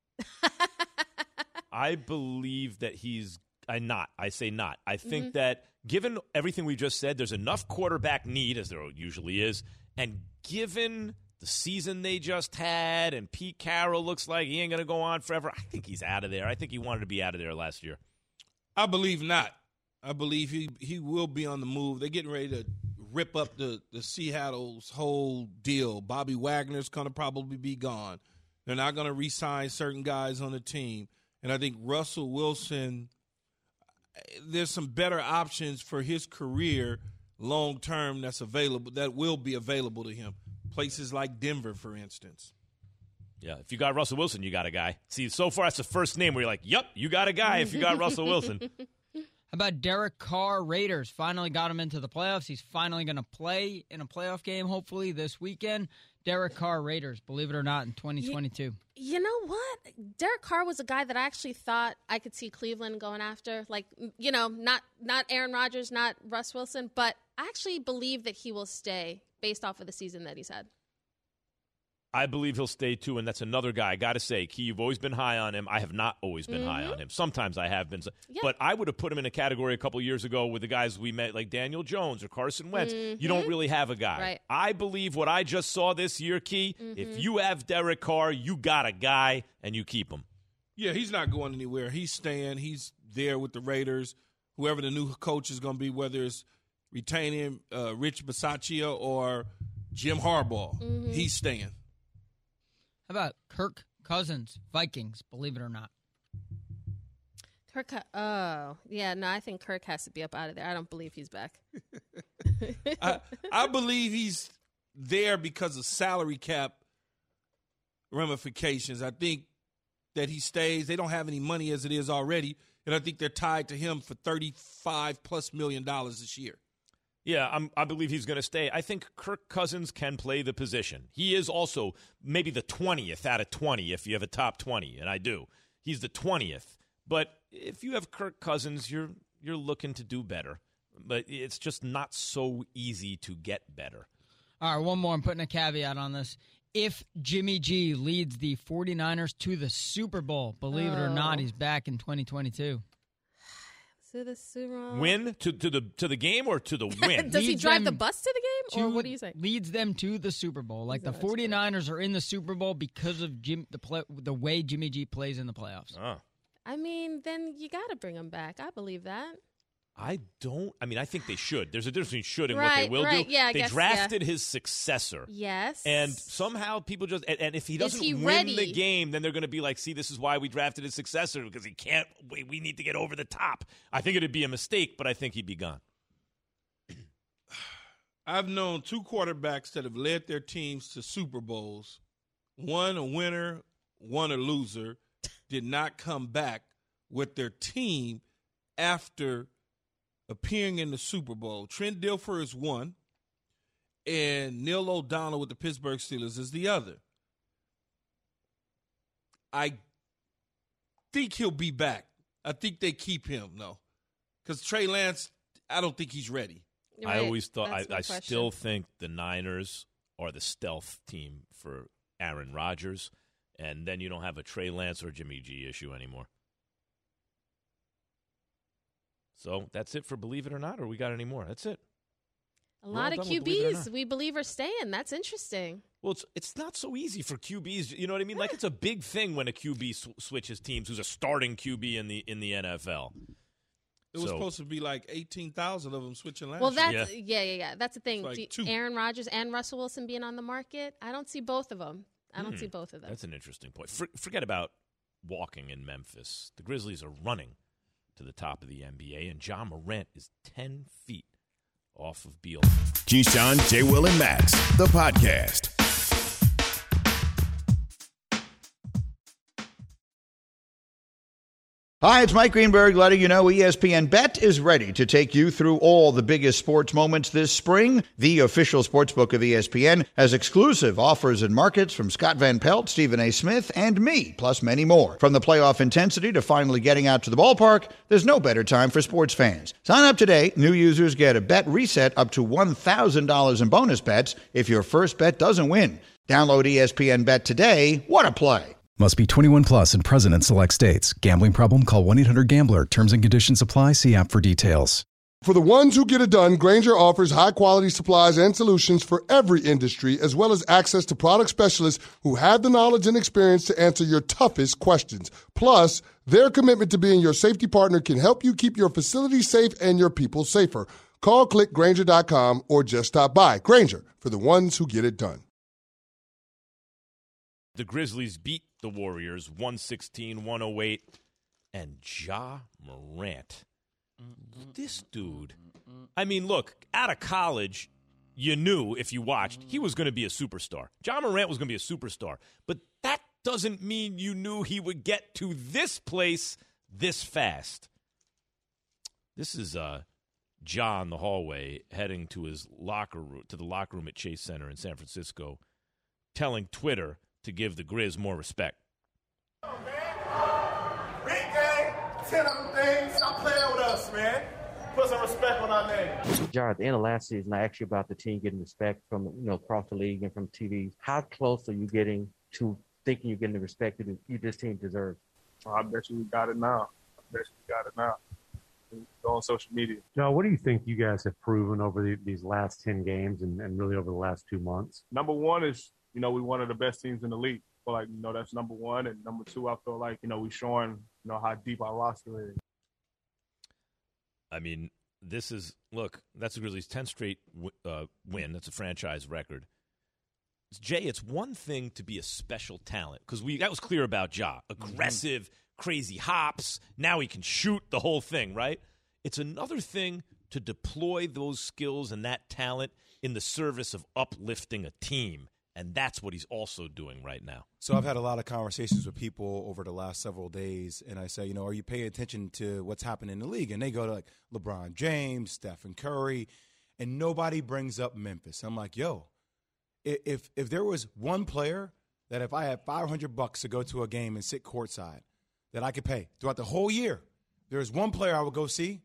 Speaker 2: I believe that he's I not. I say not. I think mm-hmm. that given everything we just said, there's enough quarterback need, as there usually is, and given the season they just had, and Pete Carroll looks like he ain't going to go on forever, I think he's out of there. I think he wanted to be out of there last year.
Speaker 3: I believe not. I believe he, he will be on the move. They're getting ready to rip up the, the Seattle's whole deal. Bobby Wagner's going to probably be gone. They're not going to re-sign certain guys on the team. And I think Russell Wilson, there's some better options for his career long-term that's available, that will be available to him. Places like Denver, for instance.
Speaker 2: Yeah, if you got Russell Wilson, you got a guy. See, so far that's the first name where you're like, yep, you got a guy if you got Russell Wilson.
Speaker 11: How about Derek Carr? Raiders finally got him into the playoffs. He's finally going to play in a playoff game, hopefully, this weekend. Derek Carr, Raiders, believe it or not, in twenty twenty-two.
Speaker 12: You, you know what? Derek Carr was a guy that I actually thought I could see Cleveland going after. Like, you know, not not Aaron Rodgers, not Russ Wilson, but I actually believe that he will stay based off of the season that he's had.
Speaker 2: I believe he'll stay, too, and that's another guy. I got to say, Key, you've always been high on him. I have not always been mm-hmm. high on him. Sometimes I have been. Yeah. But I would have put him in a category a couple years ago with the guys we met, like Daniel Jones or Carson Wentz. Mm-hmm. You don't really have a guy.
Speaker 12: Right.
Speaker 2: I believe what I just saw this year, Key, mm-hmm. if you have Derek Carr, you got a guy, and you keep him.
Speaker 3: Yeah, he's not going anywhere. He's staying. He's there with the Raiders. Whoever the new coach is going to be, whether it's retaining uh, Rich Bisaccia or Jim Harbaugh, mm-hmm. he's staying.
Speaker 11: How about Kirk Cousins, Vikings, believe it or not?
Speaker 12: Kirk, oh, yeah, no, I think Kirk has to be up out of there. I don't believe he's back.
Speaker 3: I, I believe he's there because of salary cap ramifications. I think that he stays. They don't have any money as it is already, and I think they're tied to him for thirty-five plus million dollars this year.
Speaker 2: Yeah, I'm, I believe he's going to stay. I think Kirk Cousins can play the position. He is also maybe the twentieth out of twenty if you have a top twenty, and I do. He's the twentieth. But if you have Kirk Cousins, you're you're looking to do better. but it's just not so easy to get better.
Speaker 11: All right, one more. I'm putting a caveat on this. If Jimmy G leads the 49ers to the Super Bowl, believe oh. it or not, he's back in twenty twenty-two.
Speaker 12: To the Super Bowl.
Speaker 2: Win to, to the to the game or to the win?
Speaker 12: Does he drive the bus to the game,
Speaker 11: to,
Speaker 12: or what do you say?
Speaker 11: Leads them to the Super Bowl. Like the 49ers are in the Super Bowl because of Jim the play, the way Jimmy G plays in the playoffs.
Speaker 2: Oh.
Speaker 12: I mean, then you got to bring him back. I believe that.
Speaker 2: I don't. I mean, I think they should. There's a difference between should and
Speaker 12: right,
Speaker 2: what they will
Speaker 12: right.
Speaker 2: do.
Speaker 12: Yeah, I
Speaker 2: they
Speaker 12: guess,
Speaker 2: drafted
Speaker 12: yeah.
Speaker 2: his successor.
Speaker 12: Yes.
Speaker 2: And somehow people just and, and if he doesn't
Speaker 12: he
Speaker 2: win
Speaker 12: ready?
Speaker 2: the game, then they're going to be like, "See, this is why we drafted his successor because he can't. We, we need to get over the top." I think it'd be a mistake, but I think he'd be gone.
Speaker 3: I've known two quarterbacks that have led their teams to Super Bowls. One a winner, one a loser, did not come back with their team after appearing in the Super Bowl. Trent Dilfer is one, and Neil O'Donnell with the Pittsburgh Steelers is the other. I think he'll be back. I think they keep him, though. Because Trey Lance, I don't think he's ready.
Speaker 2: Right. I always thought, I, I still think the Niners are the stealth team for Aaron Rodgers, and then you don't have a Trey Lance or Jimmy G issue anymore. So that's it for Believe It or Not, or we got any more? That's it.
Speaker 12: A lot of Q Bs we believe are staying. That's interesting.
Speaker 2: Well, it's it's not so easy for Q Bs. You know what I mean? Like, it's a big thing when a Q B sw- switches teams who's a starting Q B in the in the N F L.
Speaker 3: It was
Speaker 2: so,
Speaker 3: supposed to be like eighteen thousand of them switching last
Speaker 12: well,
Speaker 3: year.
Speaker 12: Well, that's yeah. yeah, yeah, yeah. That's the thing.
Speaker 3: Like
Speaker 12: Do, Aaron Rodgers and Russell Wilson being on the market, I don't see both of them. I don't hmm, see both of them.
Speaker 2: That's an interesting point. For, forget about walking in Memphis. The Grizzlies are running to the top of the N B A, and John Morant is ten feet off of Beal.
Speaker 1: Keyshawn, J. Will, and Max, the podcast.
Speaker 13: Hi, it's Mike Greenberg letting you know E S P N Bet is ready to take you through all the biggest sports moments this spring. The official sportsbook of E S P N has exclusive offers and markets from Scott Van Pelt, Stephen A. Smith, and me, plus many more. From the playoff intensity to finally getting out to the ballpark, there's no better time for sports fans. Sign up today. New users get a bet reset up to one thousand dollars in bonus bets if your first bet doesn't win. Download E S P N Bet today. What a play.
Speaker 10: Must be twenty-one plus and present in select states. Gambling problem? Call one eight hundred gambler. Terms and conditions apply. See app for details.
Speaker 14: For the ones who get it done, Grainger offers high-quality supplies and solutions for every industry, as well as access to product specialists who have the knowledge and experience to answer your toughest questions. Plus, their commitment to being your safety partner can help you keep your facility safe and your people safer. Call, click Grainger dot com, or just stop by. Grainger, for the ones who get it done.
Speaker 2: The Grizzlies beat the Warriors one sixteen one oh eight, and Ja Morant. This dude, I mean, look, out of college, you knew if you watched, he was going to be a superstar. Ja Morant was going to be a superstar. But that doesn't mean you knew he would get to this place this fast. This is uh, Ja in the hallway heading to his locker room, to the locker room at Chase Center in San Francisco, telling Twitter to give the Grizz more respect.
Speaker 15: Oh, man. Big game, ten of them things. Stop playing with us, man. Put some respect on our name.
Speaker 16: Jar, at the end of last season, I asked you about the team getting respect from, you know, across the league and from T Vs. How close are you getting to thinking you're getting the respect that you, this team deserves?
Speaker 17: Oh, I bet you we got it now. I bet you we got it now. Go on social media.
Speaker 18: Joe, what do you think you guys have proven over the, these last ten games and, and really over the last two months?
Speaker 17: Number one is, you know, we're one of the best teams in the league. I feel like, you know, that's number one. And number two, I feel like, you know, we're showing, you know, how deep our roster is.
Speaker 2: I mean, this is, look, that's the Grizzlies' tenth straight uh, win. That's a franchise record. Jay, it's one thing to be a special talent, because we that was clear about Ja. Aggressive, mm-hmm. crazy hops. Now he can shoot the whole thing, right? It's another thing to deploy those skills and that talent in the service of uplifting a team. And that's what he's also doing right now.
Speaker 6: So I've had a lot of conversations with people over the last several days, and I say, you know, are you paying attention to what's happening in the league? And they go to, like, LeBron James, Stephen Curry, and nobody brings up Memphis. I'm like, yo, if if there was one player that if I had five hundred bucks to go to a game and sit courtside that I could pay throughout the whole year, there's one player I would go see,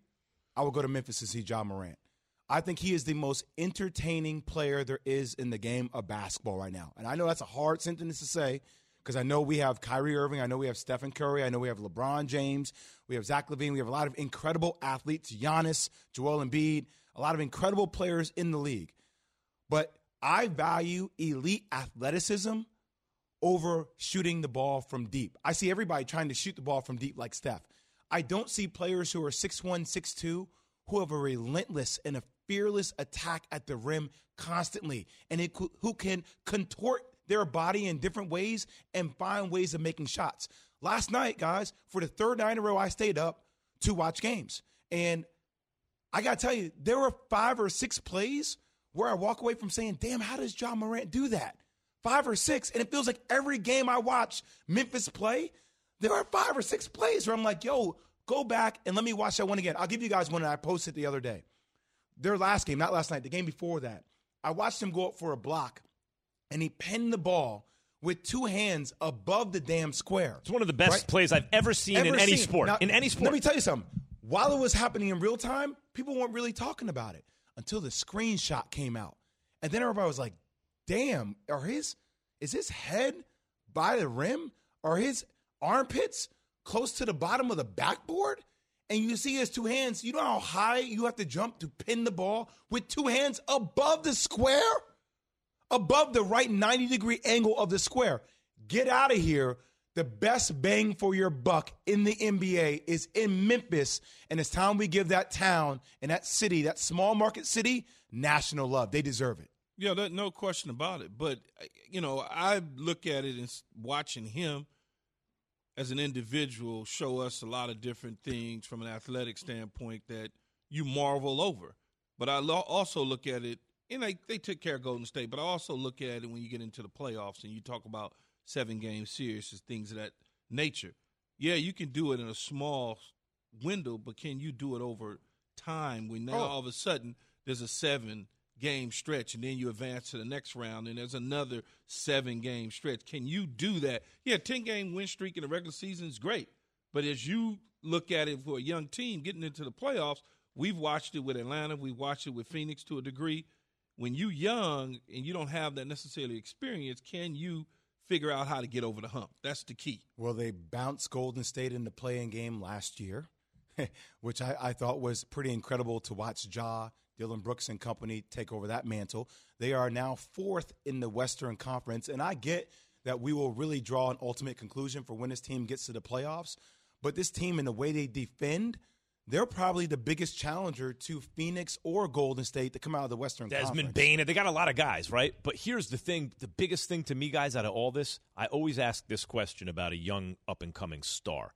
Speaker 6: I would go to Memphis to see Ja Morant. I think he is the most entertaining player there is in the game of basketball right now. And I know that's a hard sentence to say because I know we have Kyrie Irving. I know we have Stephen Curry. I know we have LeBron James. We have Zach LaVine. We have a lot of incredible athletes, Giannis, Joel Embiid, a lot of incredible players in the league. But I value elite athleticism over shooting the ball from deep. I see everybody trying to shoot the ball from deep like Steph. I don't see players who are six one, six two who have a relentless and a fearless attack at the rim constantly, and it, who can contort their body in different ways and find ways of making shots. Last night, guys, for the third night in a row, I stayed up to watch games. And I got to tell you, there were five or six plays where I walk away from saying, damn, how does Ja Morant do that? Five or six. And it feels like every game I watch Memphis play, there are five or six plays where I'm like, yo, go back and let me watch that one again. I'll give you guys one that I posted the other day. Their last game, not last night, the game before that. I watched him go up for a block, and he pinned the ball with two hands above the damn square.
Speaker 2: It's one of the best right? plays I've ever seen ever in any seen. sport.
Speaker 6: Now,
Speaker 2: in any sport.
Speaker 6: Let me tell you something. While it was happening in real time, people weren't really talking about it until the screenshot came out. And then everybody was like, damn, are his, is his head by the rim? Are his armpits close to the bottom of the backboard? And you see his two hands. You know how high you have to jump to pin the ball with two hands above the square? Above the right ninety-degree angle of the square. Get out of here. The best bang for your buck in the N B A is in Memphis, and it's time we give that town and that city, that small market city, national love. They deserve it.
Speaker 3: Yeah, that, no question about it. But, you know, I look at it and watching him as an individual show us a lot of different things from an athletic standpoint that you marvel over. But I lo- also look at it, and they, they took care of Golden State, but I also look at it when you get into the playoffs and you talk about seven-game series and things of that nature. Yeah, you can do it in a small window, but can you do it over time when now oh. all of a sudden there's a seven-game stretch and then you advance to the next round and there's another seven-game stretch? Can you do that? Yeah, ten-game win streak in the regular season is great, but as you look at it for a young team getting into the playoffs, we've watched it with Atlanta, we've watched it with Phoenix to a degree. When you're young and you don't have that necessarily experience, can you figure out how to get over the hump? That's the key.
Speaker 6: Well, they bounced Golden State in the play-in game last year, which I, I thought was pretty incredible to watch Ja, Dylan Brooks and company take over that mantle. They are now fourth in the Western Conference, and I get that we will really draw an ultimate conclusion for when this team gets to the playoffs, but this team and the way they defend – they're probably the biggest challenger to Phoenix or Golden State to come out of the Western
Speaker 2: Desmond
Speaker 6: Conference.
Speaker 2: Desmond Bane, they got a lot of guys, right? But here's the thing, the biggest thing to me, guys, out of all this, I always ask this question about a young up-and-coming star.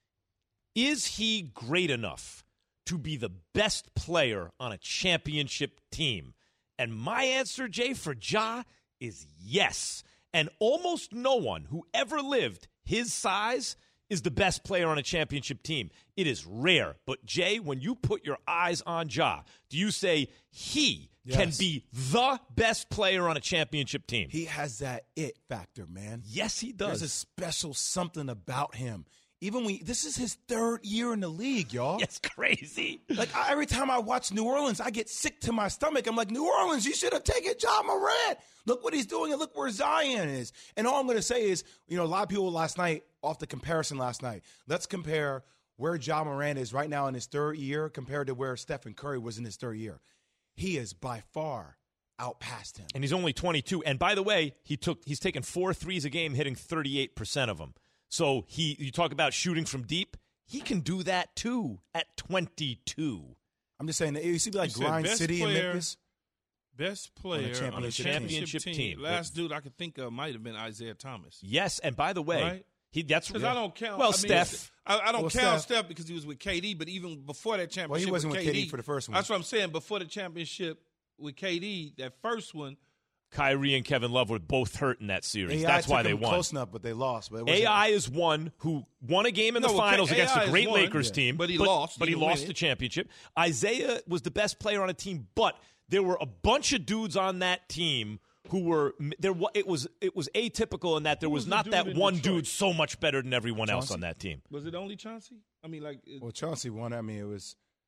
Speaker 2: Is he great enough to be the best player on a championship team? And my answer, Jay, for Ja is yes. And almost no one who ever lived his size is the best player on a championship team. It is rare. But, Jay, when you put your eyes on Ja, do you say he yes. can be the best player on a championship team?
Speaker 6: He has that it factor, man.
Speaker 2: Yes, he does.
Speaker 6: There's a special something about him. Even when this is his third year in the league, y'all.
Speaker 2: It's crazy.
Speaker 6: Like, I, every time I watch New Orleans, I get sick to my stomach. I'm like, New Orleans, you should have taken Ja Morant. Look what he's doing, and look where Zion is. And all I'm going to say is, you know, a lot of people last night, off the comparison last night, let's compare where Ja Morant is right now in his third year compared to where Stephen Curry was in his third year. He is by far outpassed him.
Speaker 2: And he's only twenty-two. And by the way, he took he's taken four threes a game, hitting thirty-eight percent of them. So he, you talk about shooting from deep, he can do that too at twenty-two.
Speaker 6: I'm just saying, you see like you Grind City
Speaker 3: player,
Speaker 6: in Memphis?
Speaker 3: Best player on a championship, on a championship team. team. Last dude I could think of might have been Isaiah Thomas.
Speaker 2: Yes, and by the way,
Speaker 3: right?
Speaker 2: he that's
Speaker 3: because I don't count.
Speaker 2: Well,
Speaker 3: I mean,
Speaker 2: Steph,
Speaker 3: I, I don't
Speaker 6: well,
Speaker 3: count
Speaker 6: Steph.
Speaker 3: Steph because he was with K D. But even before that championship,
Speaker 6: well, he wasn't
Speaker 3: with,
Speaker 6: with
Speaker 3: K D,
Speaker 6: K D for the first one.
Speaker 3: That's what I'm saying. Before the championship with K D, that first one.
Speaker 2: Kyrie and Kevin Love were both hurt in that series.
Speaker 6: A I
Speaker 2: That's why they won.
Speaker 6: Close enough, but they lost. But
Speaker 2: A I is one who won a game in the
Speaker 3: no,
Speaker 2: finals
Speaker 3: okay,
Speaker 2: against
Speaker 3: A I
Speaker 2: a great
Speaker 3: won,
Speaker 2: Lakers
Speaker 3: yeah.
Speaker 2: team,
Speaker 3: but he
Speaker 2: but,
Speaker 3: lost.
Speaker 2: But
Speaker 3: he
Speaker 2: he lost
Speaker 3: win.
Speaker 2: the championship. Isaiah was the best player on a team, but there were a bunch of dudes on that team who were there. It was it was atypical in that there
Speaker 3: who
Speaker 2: was,
Speaker 3: was
Speaker 2: not that one
Speaker 3: Detroit?
Speaker 2: dude so much better than everyone
Speaker 6: Chauncey?
Speaker 2: else on that team.
Speaker 3: Was it only Chauncey? I mean, like, it,
Speaker 6: well, Chauncey won. I mean, it was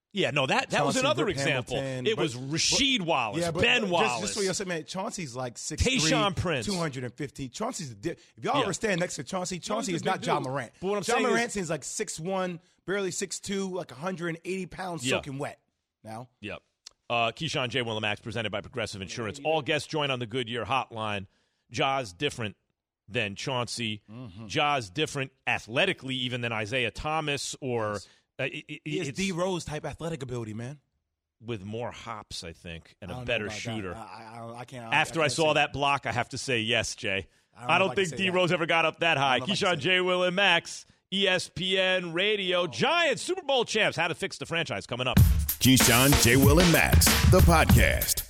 Speaker 2: Yeah, no, that, that was
Speaker 6: Chauncey,
Speaker 2: another
Speaker 6: Rip
Speaker 2: example.
Speaker 6: Hamilton,
Speaker 2: it
Speaker 6: but-
Speaker 2: was Rasheed
Speaker 6: but-
Speaker 2: Wallace,
Speaker 6: yeah, but-
Speaker 2: Ben
Speaker 6: but
Speaker 2: Wallace.
Speaker 6: Just, just for you, man, Chauncey's like six
Speaker 2: Tayshaun Prince.
Speaker 6: two hundred fifty. Chauncey's, a di- if y'all
Speaker 2: Yeah.
Speaker 6: ever stand next to Chauncey, Chauncey
Speaker 2: he's
Speaker 6: is
Speaker 2: a
Speaker 6: not
Speaker 2: big
Speaker 6: John
Speaker 2: dude.
Speaker 6: Morant.
Speaker 2: But what I'm
Speaker 6: John
Speaker 2: saying is-
Speaker 6: Morant seems like six one, barely six two, like one hundred eighty pounds
Speaker 2: Yeah.
Speaker 6: soaking wet now.
Speaker 2: Yep. Uh, Keyshawn, J. Will, and Max, presented by Progressive Insurance. All guests join on the Goodyear hotline. Ja's different than Chauncey.
Speaker 6: Mhm.
Speaker 2: Ja's different athletically even than Isaiah Thomas or uh, it, it,
Speaker 6: He has
Speaker 2: it's
Speaker 6: D Rose type athletic ability, man.
Speaker 2: with more hops, I think, and
Speaker 6: I
Speaker 2: a
Speaker 6: don't know
Speaker 2: better
Speaker 6: about
Speaker 2: shooter.
Speaker 6: that. I, I, I can't.
Speaker 2: After I,
Speaker 6: can't
Speaker 2: saw
Speaker 6: say
Speaker 2: that block, I have to say yes, Jay.
Speaker 6: I don't
Speaker 2: I
Speaker 6: know
Speaker 2: don't
Speaker 6: if I can
Speaker 2: think
Speaker 6: say
Speaker 2: D
Speaker 6: that.
Speaker 2: Rose ever got up that high.
Speaker 6: I don't know if I can
Speaker 2: Keyshawn,
Speaker 6: say
Speaker 2: J. Will, and Max, E S P N Radio. Giants Super Bowl champs. How to fix the franchise coming up.
Speaker 1: Keyshawn, J. Will, and Max, the podcast.